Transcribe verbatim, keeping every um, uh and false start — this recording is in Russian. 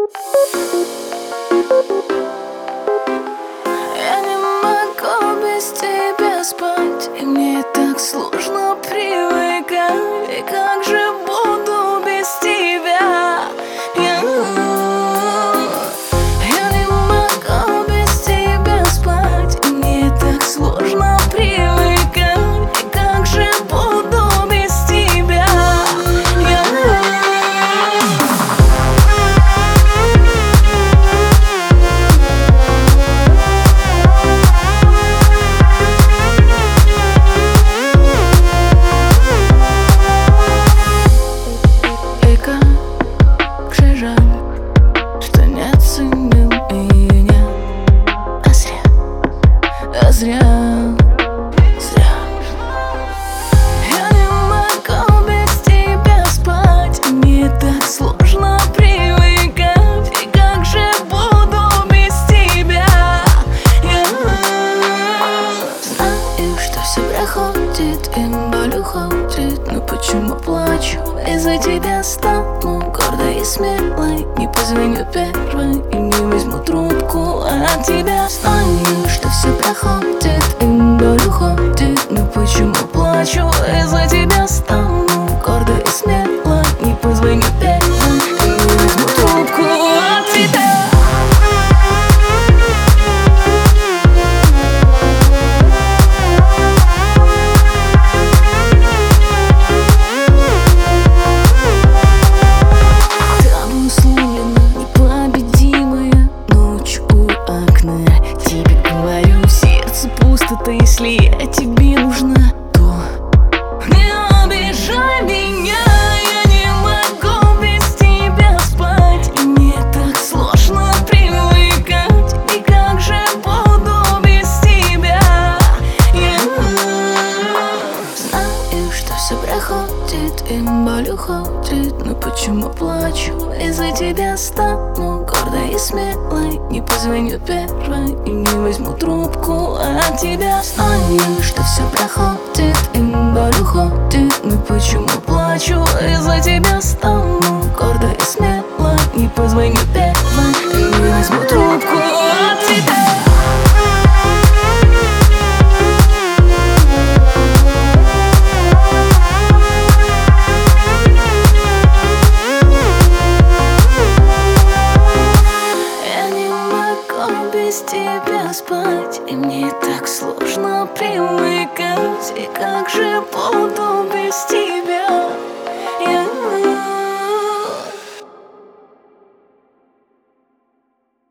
Я не могу без тебя спать, и мне так сложно привыкать. И как же буду без тебя? Я, я не могу без тебя спать, и мне так сложно привыкать. И как же буду без тебя? Я, И как же жаль, что не оценил меня. А зря, а зря, зря. Я не могу без тебя спать, и мне так сложно привыкать. И как же буду без тебя? Я знаю, что все проходит, и боль уходит, но почему плачу? Из-за тебя стану гордой и смелой, не позвоню первой и не возьму трубку от тебя. Знаю, что все проходит, и боль уходит, но почему плачу? Из-за тебя стану гордой и смелой, не позвоню первой и не возьму трубку от тебя. Если я тебе нужна, то не обижай меня. Я не могу без тебя спать, и мне так сложно привыкать. И как же буду без тебя? Я знаю, что все проходит, и боль уходит, но почему плачу? Из-за тебя стану гордой и смелой, не позвоню первой и не возьму трубку от тебя. Знаю, что все проходит, и боль уходит, но почему плачу? Из-за тебя стану гордой и смелой, не позвоню первой и не возьму трубку от тебя. Без тебя спать, и мне так сложно привыкать. И как же буду без тебя?